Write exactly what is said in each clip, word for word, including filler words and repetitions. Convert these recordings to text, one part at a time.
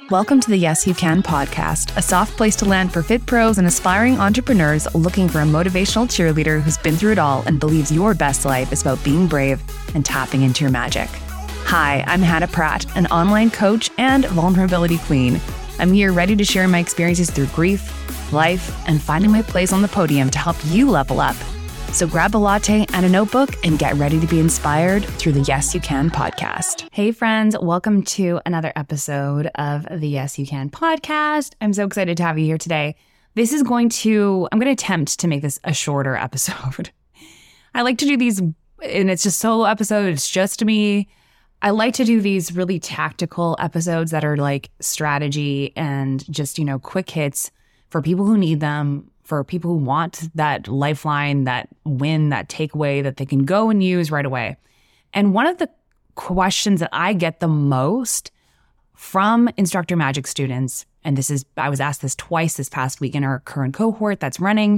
Welcome to the Yes You Can podcast, a soft place to land for fit pros and aspiring entrepreneurs looking for a motivational cheerleader who's been through it all and believes your best life is about being brave and tapping into your magic. Hi, I'm Hannah Pratt, an online coach and vulnerability queen. I'm here ready to share my experiences through grief, life, and finding my place on the podium to help you level up. So grab a latte and a notebook and get ready to be inspired through the Yes You Can podcast. Hey friends, welcome to another episode of the Yes You Can podcast. I'm so excited to have you here today. This is going to, I'm going to attempt to make this a shorter episode. I like to do these, and it's just solo episode, it's just me. I like to do these really tactical episodes that are like strategy and just, you know, quick hits for people who need them, for people who want that lifeline, that win, that takeaway that they can go and use right away. And one of the questions that I get the most from Instructor Magic students, and this is, I was asked this twice this past week in our current cohort that's running,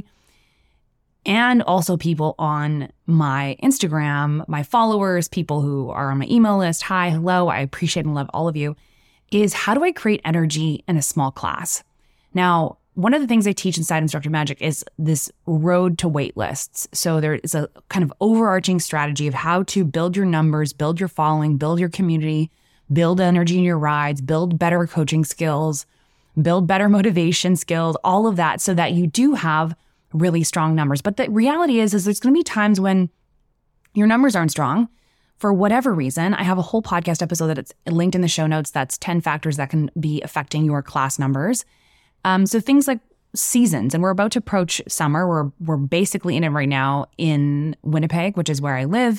and also people on my Instagram, my followers, people who are on my email list. Hi, hello, I appreciate and love all of you, is how do I create energy in a small class? Now, one of the things I teach inside Instructor Magic is this road to wait lists. So there is a kind of overarching strategy of how to build your numbers, build your following, build your community, build energy in your rides, build better coaching skills, build better motivation skills, all of that so that you do have really strong numbers. But the reality is, is there's going to be times when your numbers aren't strong for whatever reason. I have a whole podcast episode that it's linked in the show notes. That's ten factors that can be affecting your class numbers. Um, so things like seasons, and we're about to approach summer. We're we're basically in it right now in Winnipeg, which is where I live.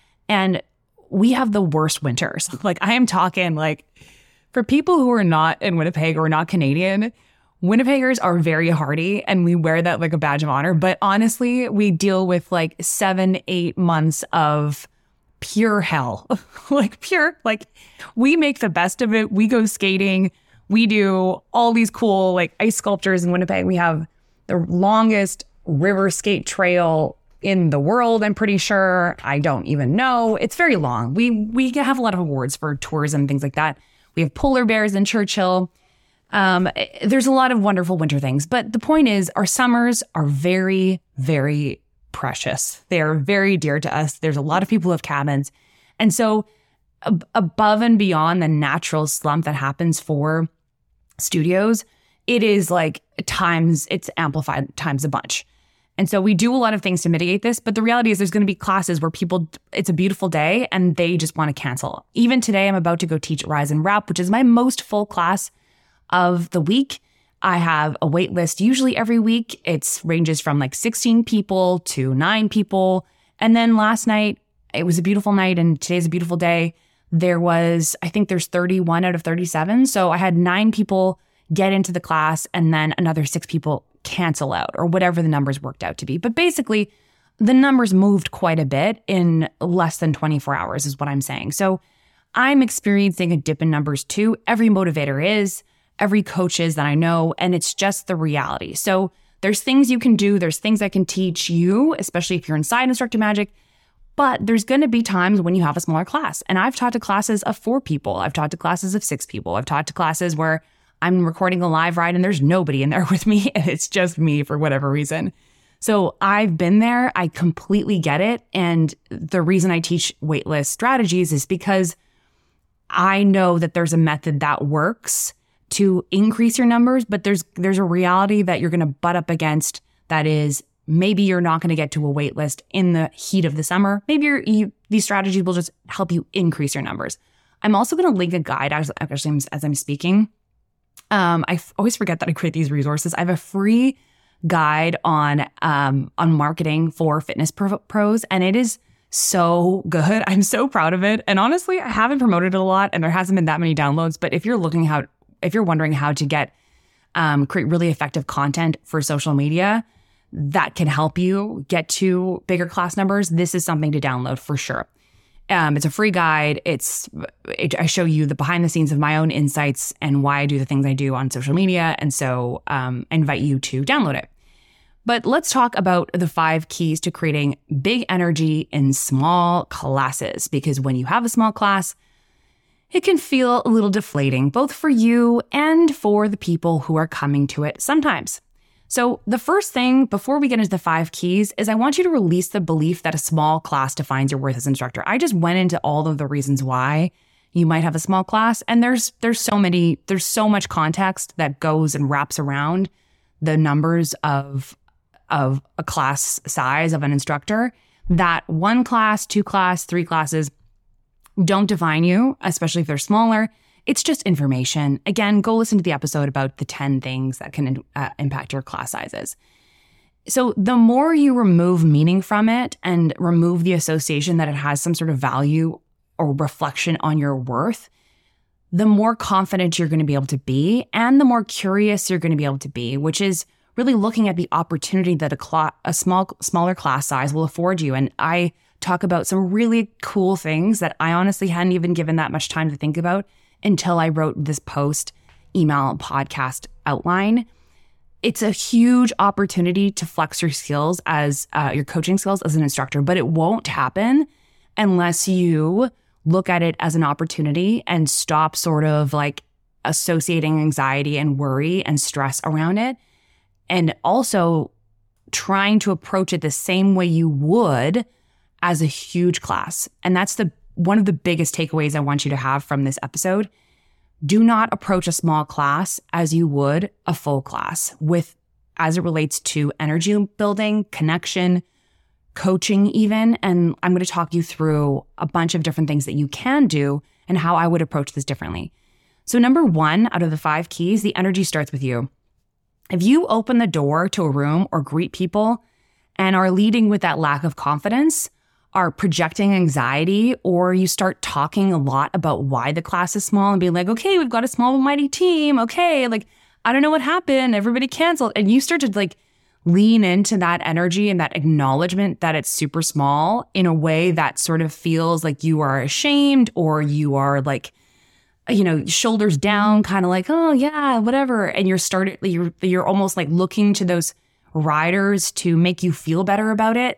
And we have the worst winters. Like I am talking like for people who are not in Winnipeg or not Canadian, Winnipeggers are very hardy and we wear that like a badge of honor. But honestly, we deal with like seven, eight months of pure hell, like pure, like we make the best of it. We go skating. We do all these cool like ice sculptures in Winnipeg. We have the longest river skate trail in the world, I'm pretty sure. I don't even know. It's very long. We we have a lot of awards for tourism, things like that. We have polar bears in Churchill. Um, there's a lot of wonderful winter things. But the point is, our summers are very, very precious. They are very dear to us. There's a lot of people who have cabins. And so ab- above and beyond the natural slump that happens for studios, it is like times, it's amplified times a bunch. And so we do a lot of things to mitigate this, but the reality is there's going to be classes where people, it's a beautiful day and they just want to cancel. Even today, I'm about to go teach Rise and Rap, which is my most full class of the week. I have a wait list usually every week. It ranges from like sixteen people to nine people. And then last night, it was a beautiful night and today's a beautiful day. There was, I think there's thirty-one out of thirty-seven. So I had nine people get into the class and then another six people cancel out or whatever the numbers worked out to be. But basically, the numbers moved quite a bit in less than twenty-four hours is what I'm saying. So I'm experiencing a dip in numbers too. Every motivator is, every coach is that I know, and it's just the reality. So there's things you can do. There's things I can teach you, especially if you're inside Instructor Magic. But there's going to be times when you have a smaller class. And I've taught to classes of four people. I've taught to classes of six people. I've taught to classes where I'm recording a live ride and there's nobody in there with me. And it's just me for whatever reason. So I've been there. I completely get it. And the reason I teach waitlist strategies is because I know that there's a method that works to increase your numbers. But there's there's a reality that you're going to butt up against that is maybe you're not going to get to a wait list in the heat of the summer. Maybe you're, you, these strategies will just help you increase your numbers. I'm also going to link a guide as, actually, as I'm speaking. Um, I f- always forget that I create these resources. I have a free guide on um, on marketing for fitness pro- pros, and it is so good. I'm so proud of it. And honestly, I haven't promoted it a lot, and there hasn't been that many downloads. But if you're looking how, if you're wondering how to get um, create really effective content for social media that can help you get to bigger class numbers, this is something to download for sure. Um, it's a free guide. It's it, I show you the behind the scenes of my own insights and why I do the things I do on social media. And so um, I invite you to download it. But let's talk about the five keys to creating big energy in small classes. Because when you have a small class, it can feel a little deflating, both for you and for the people who are coming to it sometimes. So the first thing before we get into the five keys is I want you to release the belief that a small class defines your worth as an instructor. I just went into all of the reasons why you might have a small class, and there's there's so many, there's so much context that goes and wraps around the numbers of, of a class size of an instructor that one class, two class, three classes don't define you, especially if they're smaller. It's just information. Again, go listen to the episode about the ten things that can uh, impact your class sizes. So the more you remove meaning from it and remove the association that it has some sort of value or reflection on your worth, the more confident you're going to be able to be and the more curious you're going to be able to be, which is really looking at the opportunity that a, cl- a small, smaller class size will afford you. And I talk about some really cool things that I honestly hadn't even given that much time to think about until I wrote this post, email, podcast outline. It's a huge opportunity to flex your skills as uh, your coaching skills as an instructor, but it won't happen unless you look at it as an opportunity and stop sort of like associating anxiety and worry and stress around it. And also trying to approach it the same way you would as a huge class. And that's the one of the biggest takeaways I want you to have from this episode. Do not approach a small class as you would a full class with, as it relates to energy building, connection, coaching even. And I'm going to talk you through a bunch of different things that you can do and how I would approach this differently. So number one, out of the five keys, the energy starts with you. If you open the door to a room or greet people and are leading with that lack of confidence, are projecting anxiety, or you start talking a lot about why the class is small and being like, okay, we've got a small but mighty team. Okay, like, I don't know what happened. Everybody canceled. And you start to like lean into that energy and that acknowledgement that it's super small in a way that sort of feels like you are ashamed or you are like, you know, shoulders down, kind of like, oh yeah, whatever. And you're started, you're, you're almost like looking to those riders to make you feel better about it.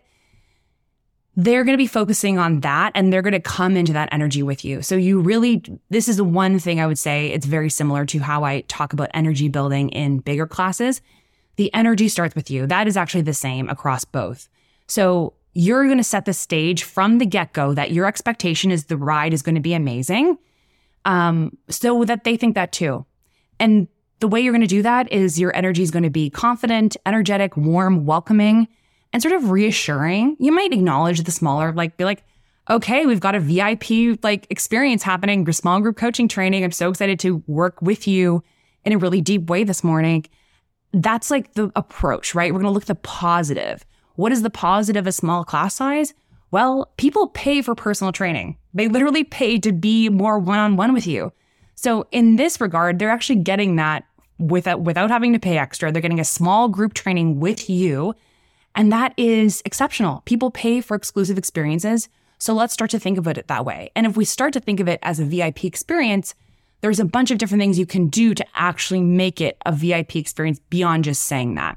They're going to be focusing on that and they're going to come into that energy with you. So you really, this is the one thing I would say, it's very similar to how I talk about energy building in bigger classes. The energy starts with you. That is actually the same across both. So you're going to set the stage from the get-go that your expectation is the ride is going to be amazing, um, so that they think that too. And the way you're going to do that is your energy is going to be confident, energetic, warm, welcoming, and sort of reassuring. You might acknowledge the smaller, like be like, okay, we've got a V I P like experience happening, small group coaching training. I'm so excited to work with you in a really deep way this morning. That's like the approach, right? We're going to look at the positive. What is the positive of small class size? Well, people pay for personal training. They literally pay to be more one-on-one with you. So in this regard, they're actually getting that without, without having to pay extra. They're getting a small group training with you. And that is exceptional. People pay for exclusive experiences. So let's start to think of it that way. And if we start to think of it as a V I P experience, there's a bunch of different things you can do to actually make it a V I P experience beyond just saying that.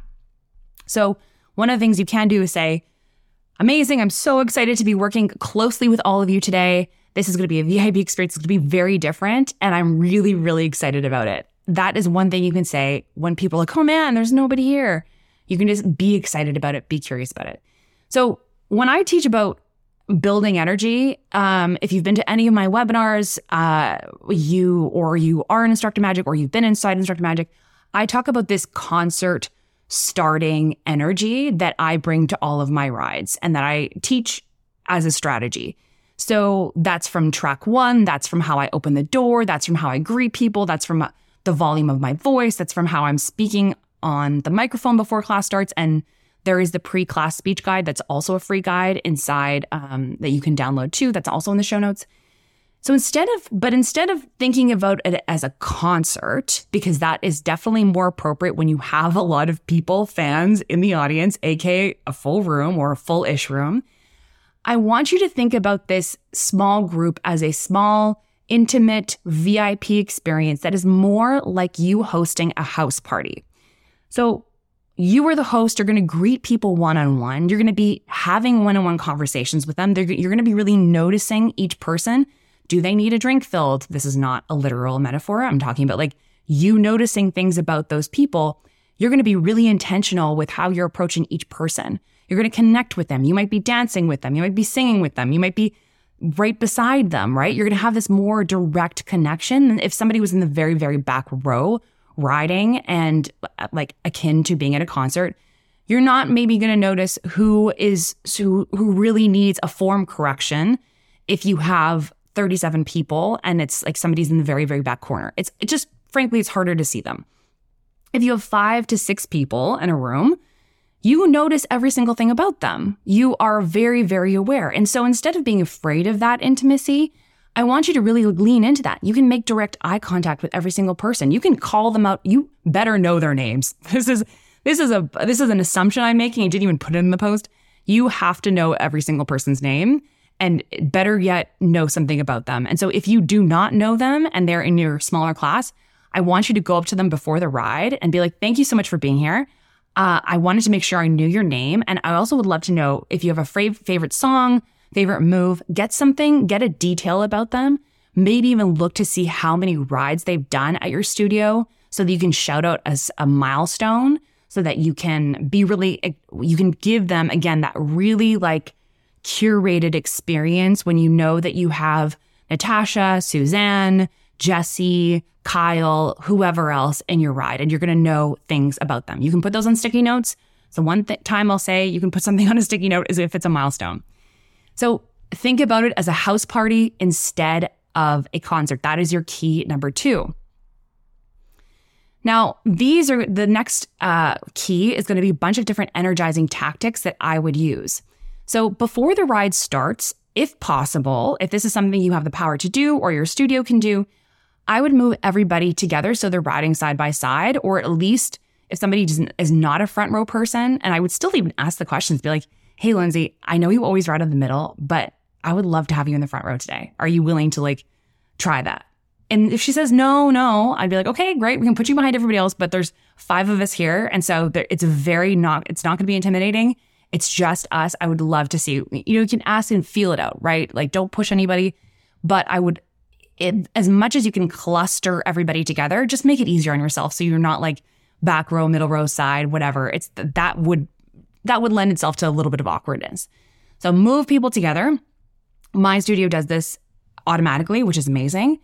So one of the things you can do is say, amazing, I'm so excited to be working closely with all of you today. This is going to be a V I P experience. It's going to be very different. And I'm really, really excited about it. That is one thing you can say when people are like, oh man, there's nobody here. You can just be excited about it, be curious about it. So when I teach about building energy, um, if you've been to any of my webinars, uh, you or you are in Instructor Magic or you've been inside Instructor Magic, I talk about this concert starting energy that I bring to all of my rides and that I teach as a strategy. So that's from track one, that's from how I open the door, that's from how I greet people, that's from the volume of my voice, that's from how I'm speaking on the microphone before class starts. And there is the pre-class speech guide that's also a free guide inside um, that you can download too. That's also in the show notes. So instead of, but instead of thinking about it as a concert, because that is definitely more appropriate when you have a lot of people, fans in the audience, aka a full room or a full-ish room, I want you to think about this small group as a small, intimate V I P experience that is more like you hosting a house party. So you are the host. You're going to greet people one-on-one. You're going to be having one-on-one conversations with them. They're, you're going to be really noticing each person Do they need a drink filled? This is not a literal metaphor. I'm talking about like you noticing things about those people. You're going to be really intentional with how you're approaching each person. You're going to connect with them. You might be dancing with them. You might be singing with them. You might be right beside them, right? You're going to have this more direct connection than if somebody was in the very, very back row riding and like akin to being at a concert. You're not maybe going to notice who is who, who really needs a form correction if you have thirty-seven people and it's like somebody's in the very, very back corner. It's it just, frankly, it's harder to see them. If you have five to six people in a room, you notice every single thing about them. You are very, very aware. And so instead of being afraid of that intimacy, I want you to really lean into that. You can make direct eye contact with every single person. You can call them out. You better know their names. This is this is a this is an assumption I'm making. I didn't even put it in the post. You have to know every single person's name, and better yet, know something about them. And so if you do not know them and they're in your smaller class, I want you to go up to them before the ride and be like, thank you so much for being here. Uh, I wanted to make sure I knew your name. And I also would love to know if you have a fav- favorite song, favorite move, get something, get a detail about them. Maybe even look to see how many rides they've done at your studio so that you can shout out as a milestone so that you can be really, you can give them, again, that really like curated experience when you know that you have Natasha, Suzanne, Jesse, Kyle, whoever else in your ride, and you're going to know things about them. You can put those on sticky notes. So one th- time I'll say you can put something on a sticky note is if it's a milestone. So think about it as a house party instead of a concert. That is your key number two. Now, these are the next uh, key is going to be a bunch of different energizing tactics that I would use. So before the ride starts, if possible, if this is something you have the power to do or your studio can do, I would move everybody together so they're riding side by side, or at least if somebody is not a front row person, and I would still even ask the questions, be like, hey, Lindsay, I know you always ride in the middle, but I would love to have you in the front row today. Are you willing to like try that? And if she says no, no, I'd be like, okay, great. We can put you behind everybody else, but there's five of us here. And so there, it's very not, it's not going to be intimidating. It's just us. I would love to see, you know, you can ask and feel it out, right? Like don't push anybody, but I would, It, as much as you can cluster everybody together, just make it easier on yourself so you're not like back row, middle row, side, whatever. It's that would that would lend itself to a little bit of awkwardness. So move people together. My studio does this automatically, which is amazing.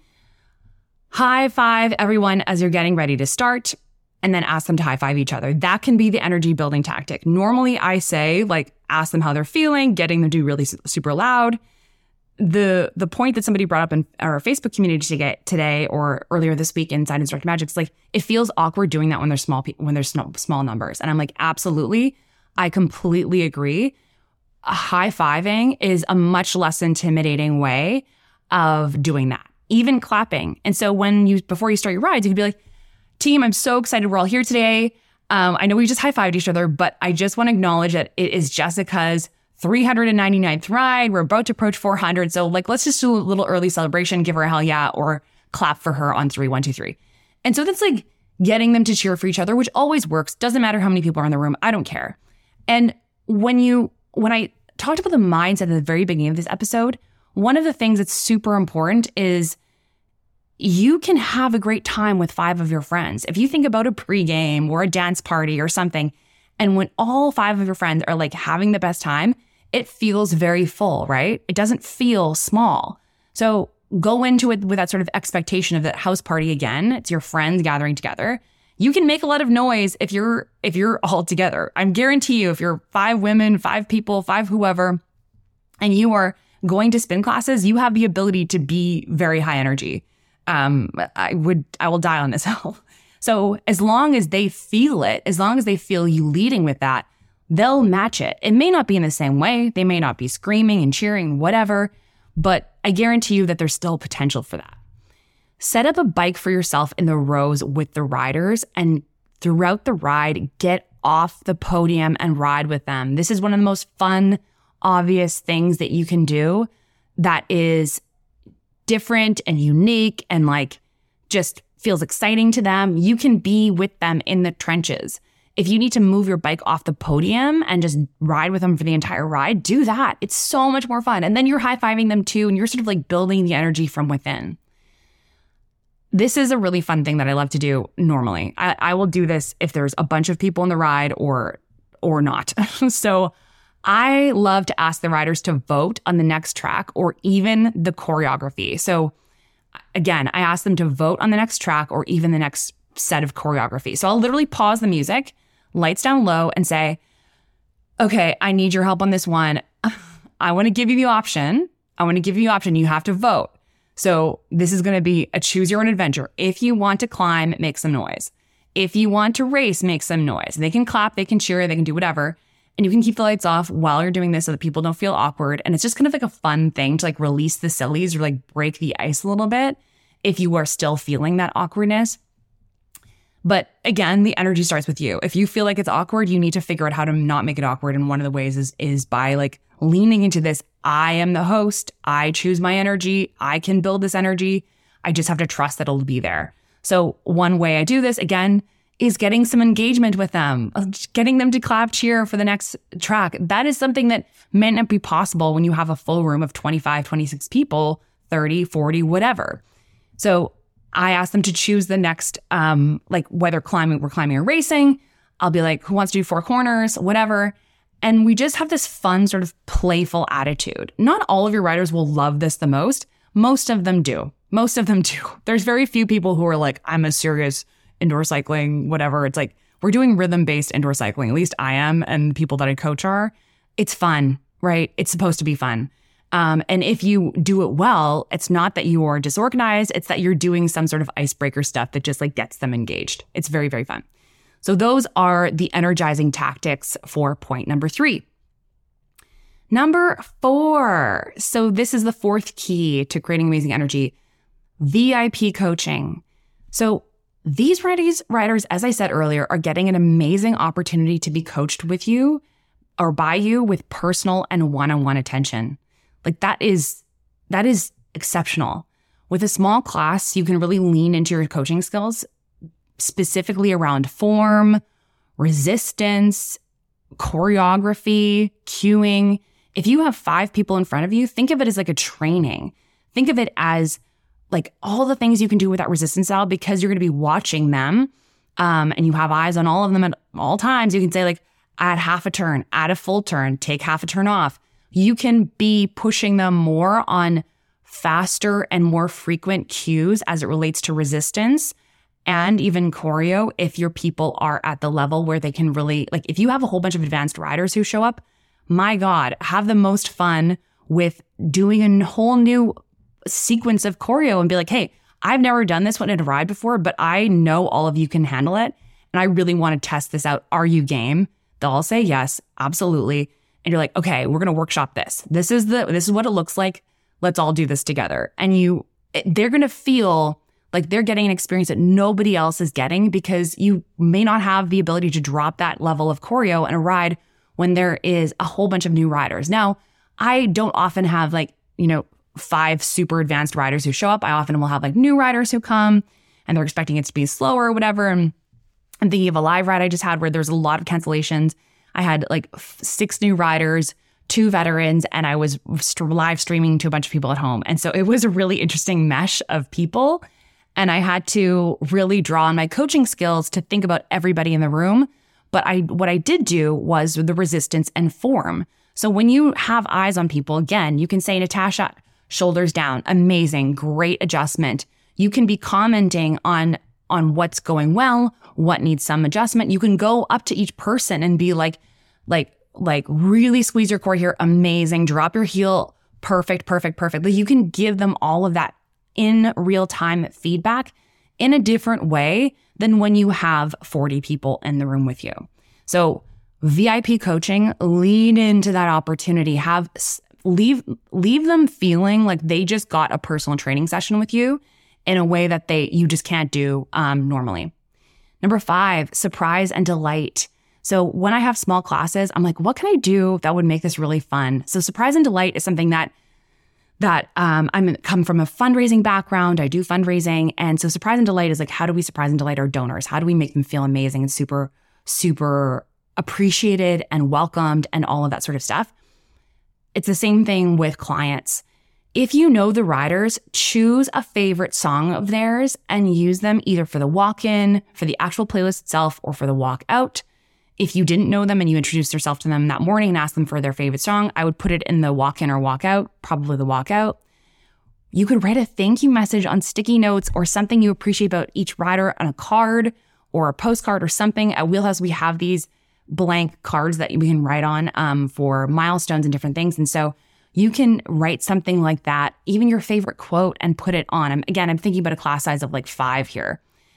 High five everyone as you're getting ready to start, and then ask them to high five each other. That can be the energy building tactic. Normally I say like ask them how they're feeling, getting them to be really super loud. The the point that somebody brought up in our Facebook community to get today or earlier this week inside Instructor Magic is like, it feels awkward doing that when there's small pe- when there's small, small numbers. And I'm like, absolutely. I completely agree. High-fiving is a much less intimidating way of doing that. Even clapping. And so when you, before you start your rides, you can be like, team, I'm so excited we're all here today. Um, I know we just high-fived each other, but I just want to acknowledge that it is Jessica's three hundred ninety-ninth ride. We're about to approach four hundred. So like, let's just do a little early celebration, give her a hell yeah, or clap for her on three, one, two, three. And so that's like getting them to cheer for each other, which always works. Doesn't matter how many people are in the room. I don't care. And when you, when I talked about the mindset at the very beginning of this episode, one of the things that's super important is you can have a great time with five of your friends. If you think about a pregame or a dance party or something, and when all five of your friends are like having the best time, it feels very full, right? It doesn't feel small. So go into it with that sort of expectation of that house party again. It's your friends gathering together. You can make a lot of noise if you're if you're all together. I guarantee you, if you're five women, five people, five whoever, and you are going to spin classes, you have the ability to be very high energy. Um, I would I will die on this hill. So as long as they feel it, as long as they feel you leading with that, they'll match it. It may not be in the same way. They may not be screaming and cheering, whatever, but I guarantee you that there's still potential for that. Set up a bike for yourself in the rows with the riders, and throughout the ride, get off the podium and ride with them. This is one of the most fun, obvious things that you can do that is different and unique and like just feels exciting to them. You can be with them in the trenches. If you need to move your bike off the podium and just ride with them for the entire ride, do that. It's so much more fun. And then you're high-fiving them too, and you're sort of like building the energy from within. This is a really fun thing that I love to do normally. I, I will do this if there's a bunch of people in the ride or or not. So I love to ask the riders to vote on the next track or even the choreography. So again, I ask them to vote on the next track or even the next set of choreography. So I'll literally pause the music, lights down low, and say, okay, I need your help on this one. I want to give you the option. I want to give you the option. You have to vote. So this is going to be a choose your own adventure. If you want to climb, make some noise. If you want to race, make some noise. They can clap, they can cheer, they can do whatever. And you can keep the lights off while you're doing this so that people don't feel awkward. And it's just kind of like a fun thing to like release the sillies or like break the ice a little bit if you are still feeling that awkwardness. But again, the energy starts with you. If you feel like it's awkward, you need to figure out how to not make it awkward. And one of the ways is, is by like leaning into this. I am the host. I choose my energy. I can build this energy. I just have to trust that it'll be there. So one way I do this, again, is getting some engagement with them, getting them to clap, cheer for the next track. That is something that may not be possible when you have a full room of twenty-five, twenty-six people, thirty, forty, whatever. So I ask them to choose the next, um, like whether climbing, we're climbing or racing. I'll be like, who wants to do four corners, whatever. And we just have this fun sort of playful attitude. Not all of your riders will love this the most. Most of them do. Most of them do. There's very few people who are like, I'm a serious indoor cycling, whatever. It's like, we're doing rhythm-based indoor cycling. At least I am, and people that I coach are. It's fun, right? It's supposed to be fun. Um, and if you do it well, it's not that you are disorganized. It's that you're doing some sort of icebreaker stuff that just like gets them engaged. It's very, very fun. So those are the energizing tactics for point number three. Number four. So this is the fourth key to creating amazing energy, V I P coaching. So these riders, riders, as I said earlier, are getting an amazing opportunity to be coached with you or by you with personal and one-on-one attention. Like that is, that is exceptional. With a small class, you can really lean into your coaching skills, specifically around form, resistance, choreography, cueing. If you have five people in front of you, think of it as like a training. Think of it as like all the things you can do with that resistance style because you're going to be watching them um, and you have eyes on all of them at all times. You can say like, add half a turn, add a full turn, take half a turn off. You can be pushing them more on faster and more frequent cues as it relates to resistance and even choreo if your people are at the level where they can really, like if you have a whole bunch of advanced riders who show up, my God, have the most fun with doing a whole new sequence of choreo and be like, hey, I've never done this one in a ride before, but I know all of you can handle it. And I really want to test this out. Are you game? They'll all say yes, absolutely. And you're like, okay, we're going to workshop this. This is the, this is what it looks like. Let's all do this together. And you, they're going to feel like they're getting an experience that nobody else is getting because you may not have the ability to drop that level of choreo in a ride when there is a whole bunch of new riders. Now, I don't often have like, you know, five super advanced riders who show up. I often will have like new riders who come and they're expecting it to be slower or whatever. And I'm thinking of a live ride I just had where there's a lot of cancellations. I had like f- six new riders, two veterans, and I was st- live streaming to a bunch of people at home. And so it was a really interesting mesh of people. And I had to really draw on my coaching skills to think about everybody in the room. But I, what I did do was the resistance and form. So when you have eyes on people, again, you can say, Natasha, shoulders down, amazing, great adjustment. You can be commenting on, on what's going well, what needs some adjustment. You can go up to each person and be like, like, like really squeeze your core here. Amazing. Drop your heel. Perfect, perfect, perfect. Like you can give them all of that in real time feedback in a different way than when you have forty people in the room with you. So V I P coaching, lean into that opportunity. Have leave, leave them feeling like they just got a personal training session with you in a way that they, you just can't do um, normally. Number five, surprise and delight. So when I have small classes, I'm like, what can I do that would make this really fun? So surprise and delight is something that that um, I'm come from a fundraising background. I do fundraising. And so surprise and delight is like, how do we surprise and delight our donors? How do we make them feel amazing and super, super appreciated and welcomed and all of that sort of stuff. It's the same thing with clients. If you know the riders, choose a favorite song of theirs and use them either for the walk-in, for the actual playlist itself, or for the walk-out. If you didn't know them and you introduced yourself to them that morning and asked them for their favorite song, I would put it in the walk-in or walk-out, probably the walk-out. You could write a thank you message on sticky notes or something you appreciate about each rider on a card or a postcard or something. At Wheelhouse, we have these blank cards that we can write on um, for milestones and different things. And so you can write something like that, even your favorite quote, and put it on. I'm, again, I'm thinking about a class size of like five here,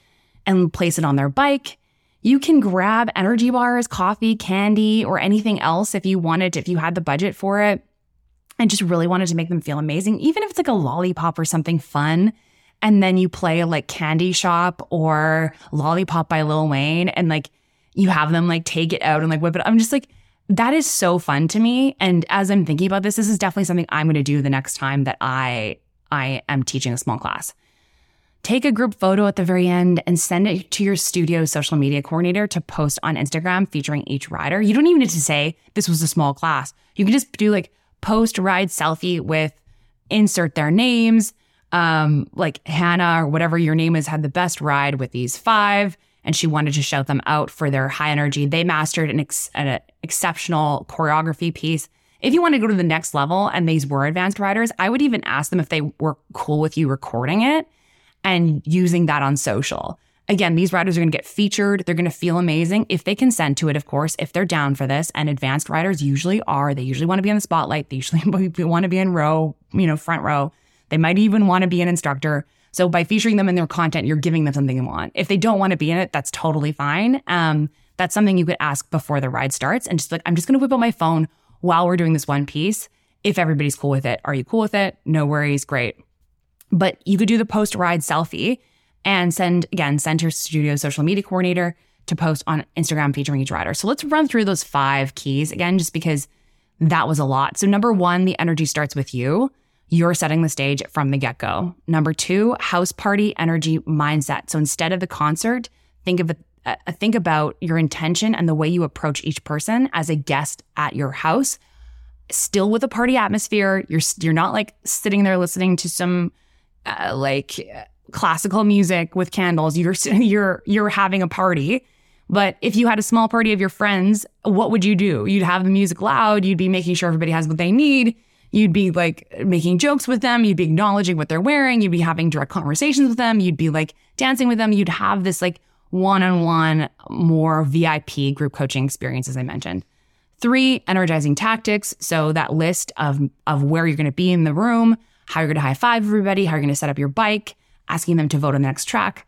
and place it on their bike. You can grab energy bars, coffee, candy, or anything else if you wanted, if you had the budget for it, and just really wanted to make them feel amazing. Even if it's like a lollipop or something fun, and then you play like Candy Shop or Lollipop by Lil Wayne, and like you have them like take it out and like whip it. I'm just like, that is so fun to me. And as I'm thinking about this, this is definitely something I'm going to do the next time that I I am teaching a small class. Take a group photo at the very end and send it to your studio social media coordinator to post on Instagram featuring each rider. You don't even need to say this was a small class. You can just do like post ride selfie with insert their names, um, like Hannah or whatever your name is had the best ride with these five, and she wanted to shout them out for their high energy. They mastered an, ex- an exceptional choreography piece. If you want to go to the next level and these were advanced riders, I would even ask them if they were cool with you recording it and using that on social. Again, these riders are going to get featured. They're going to feel amazing if they consent to it, of course, if they're down for this. And advanced riders usually are. They usually want to be in the spotlight. They usually want to be in row, you know, front row. They might even want to be an instructor. So by featuring them in their content, you're giving them something they want. If they don't want to be in it, that's totally fine. Um, that's something you could ask before the ride starts. And just like, I'm just going to whip out my phone while we're doing this one piece. If everybody's cool with it, are you cool with it? No worries. Great. But you could do the post-ride selfie and send, again, send your studio social media coordinator to post on Instagram featuring each rider. So let's run through those five keys again, just because that was a lot. So number one, the energy starts with you. You're setting the stage from the get-go. Number two, house party energy mindset. So instead of the concert, think of it, uh, think about your intention and the way you approach each person as a guest at your house. Still with a party atmosphere. You're you're not like sitting there listening to some uh, like classical music with candles. You're you're you're having a party. But if you had a small party of your friends, what would you do? You'd have the music loud. You'd be making sure everybody has what they need. You'd be like making jokes with them. You'd be acknowledging what they're wearing. You'd be having direct conversations with them. You'd be like dancing with them. You'd have this like one-on-one, more V I P group coaching experience, as I mentioned. Three, energizing tactics. So that list of, of where you're going to be in the room, how you're going to high five everybody, how you're going to set up your bike, asking them to vote on the next track.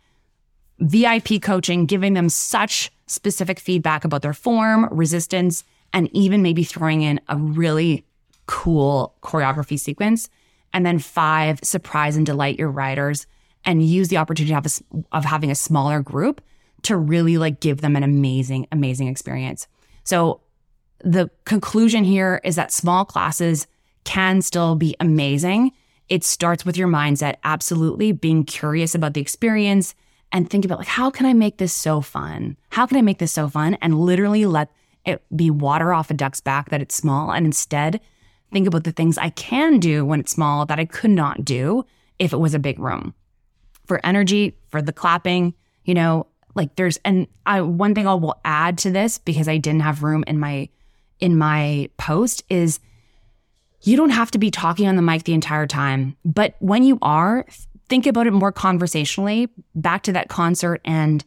V I P coaching, giving them such specific feedback about their form, resistance, and even maybe throwing in a really cool choreography sequence. And then five, surprise and delight your riders and use the opportunity of, a, of having a smaller group to really like give them an amazing, amazing experience. So the conclusion here is that small classes can still be amazing. It starts with your mindset, absolutely being curious about the experience and think about like, how can I make this so fun? How can I make this so fun? And literally let it be water off a duck's back that it's small, and instead think about the things I can do when it's small that I could not do if it was a big room. For energy, for the clapping, you know, like there's, and I, one thing I will add to this, because I didn't have room in my, in my post, is you don't have to be talking on the mic the entire time. But when you are, think about it more conversationally, back to that concert and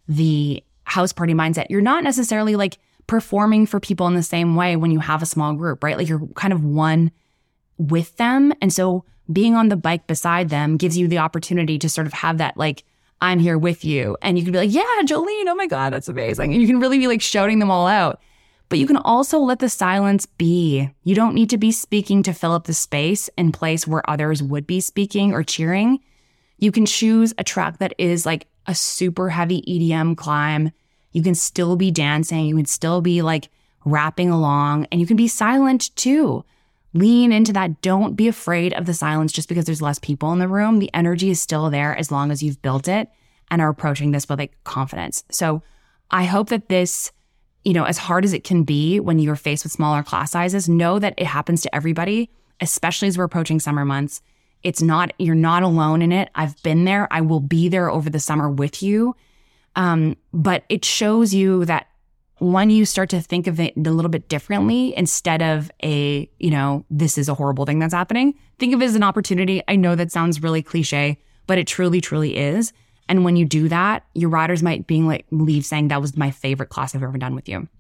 the house party mindset. You're not necessarily like performing for people in the same way when you have a small group, right? Like you're kind of one with them. And so being on the bike beside them gives you the opportunity to sort of have that, like, I'm here with you. And you can be like, yeah, Jolene, oh my God, that's amazing. And you can really be like shouting them all out. But you can also let the silence be. You don't need to be speaking to fill up the space in place where others would be speaking or cheering. You can choose a track that is like a super heavy E D M climb. You can still be dancing. You can still be like rapping along, and you can be silent too. Lean into that. Don't be afraid of the silence just because there's less people in the room. The energy is still there as long as you've built it and are approaching this with like confidence. So I hope that this, you know, as hard as it can be when you're faced with smaller class sizes, know that it happens to everybody, especially as we're approaching summer months. It's not, you're not alone in it. I've been there. I will be there over the summer with you. Um, but it shows you that when you start to think of it a little bit differently, instead of a, you know, this is a horrible thing that's happening, think of it as an opportunity. I know that sounds really cliche, but it truly, truly is. And when you do that, your riders might being like leave saying that was my favorite class I've ever done with you.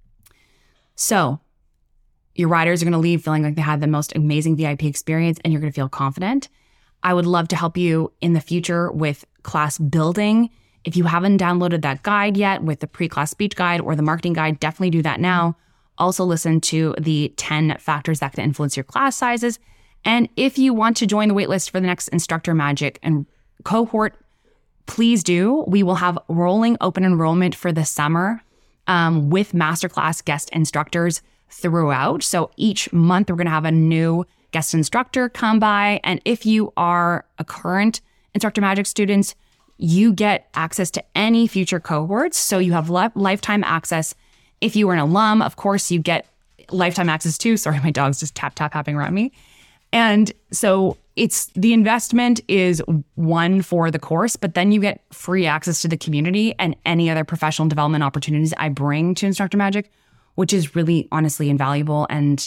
So your riders are going to leave feeling like they had the most amazing V I P experience, and you're going to feel confident. I would love to help you in the future with class building. If you haven't downloaded that guide yet with the pre-class speech guide or the marketing guide, definitely do that now. Also listen to the ten factors that can influence your class sizes. And if you want to join the waitlist for the next Instructor Magic and cohort, please do. We will have rolling open enrollment for the summer um, with masterclass guest instructors throughout. So each month we're going to have a new guest instructor come by. And if you are a current Instructor Magic student, you get access to any future cohorts. So you have li- lifetime access. If you were an alum, of course, you get lifetime access too. Sorry, my dog's just tap, tap, tapping around me. And so it's the investment is one for the course, but then you get free access to the community and any other professional development opportunities I bring to Instructor Magic, which is really honestly invaluable. And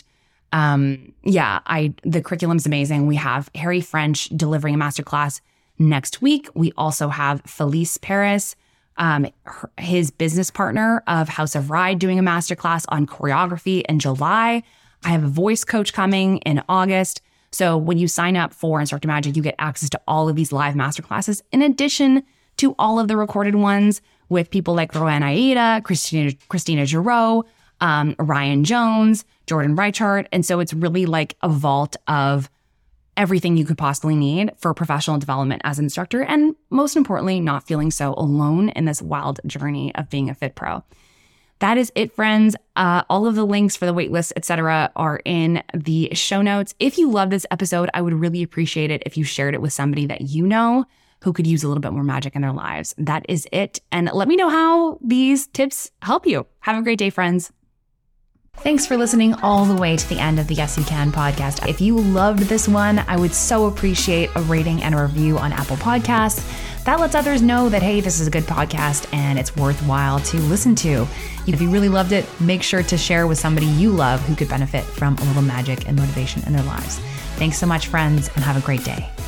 um, yeah, I the curriculum's amazing. We have Harry French delivering a masterclass next week. We also have Felice Paris, um, her, his business partner of House of Ride, doing a masterclass on choreography in July. I have a voice coach coming in August. So when you sign up for Instructor Magic, you get access to all of these live masterclasses, in addition to all of the recorded ones with people like Rowan Aida, Christina, Christina Giroux, um, Ryan Jones, Jordan Reichart. And so it's really like a vault of everything you could possibly need for professional development as an instructor. And most importantly, not feeling so alone in this wild journey of being a Fit Pro. That is it, friends. Uh, all of the links for the waitlist, et cetera, are in the show notes. If you love this episode, I would really appreciate it if you shared it with somebody that you know who could use a little bit more magic in their lives. That is it. And let me know how these tips help you. Have a great day, friends. Thanks for listening all the way to the end of the Yes You Can podcast. If you loved this one, I would so appreciate a rating and a review on Apple Podcasts. That lets others know that, hey, this is a good podcast and it's worthwhile to listen to. If you really loved it, make sure to share with somebody you love who could benefit from a little magic and motivation in their lives. Thanks so much, friends, and have a great day.